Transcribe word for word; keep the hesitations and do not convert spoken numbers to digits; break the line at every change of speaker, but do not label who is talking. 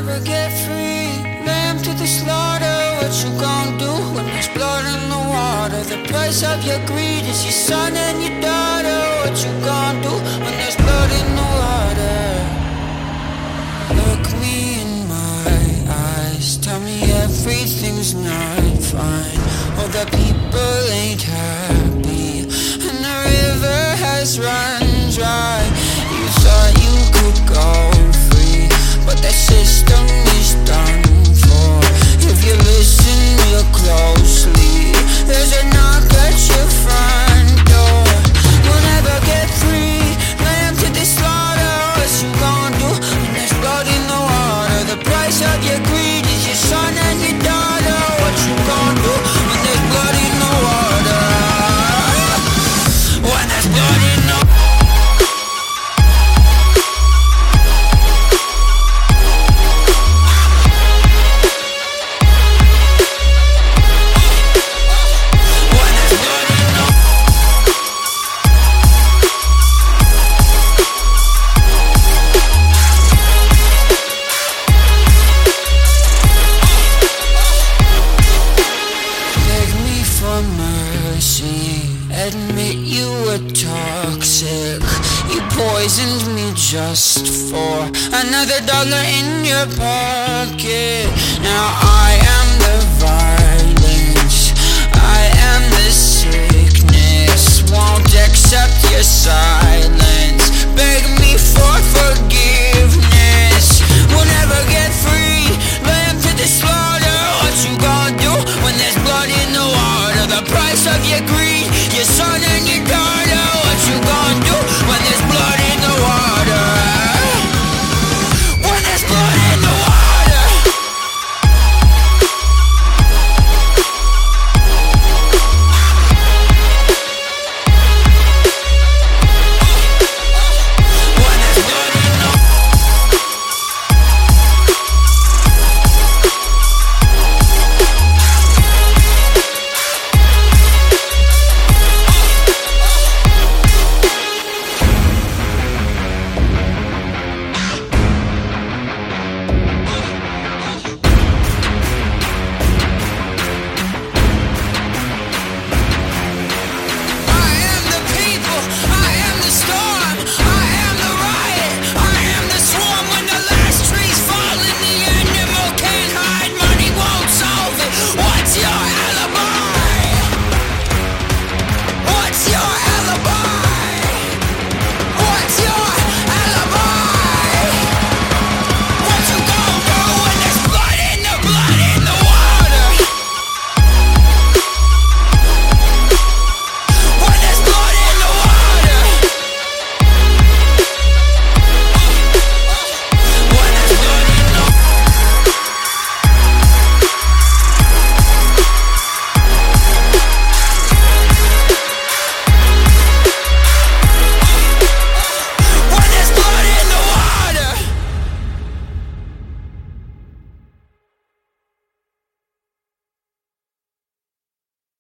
never get free. Lamb to the slaughter, what you gon' do when there's blood in the water? The price of your greed is your son and your daughter. What you gon' do when there's blood in the water? Look me in my eyes, tell me everything's not fine. All the people ain't happy, and the river has run dry. You thought you could go free, but that system is done for. If you listen real closely, there's a knock at your front door. You'll never get free. Lamb to the slaughter, what you gon' do when there's blood in the water? The price of your greed is your son and your daughter. What you gon' do when there's blood in the water? When there's blood in the water. Admit you were toxic. You poisoned me just for another dollar in your pocket. Now I am the violence, I am the sickness. Won't accept your silence, beg me for forgiveness.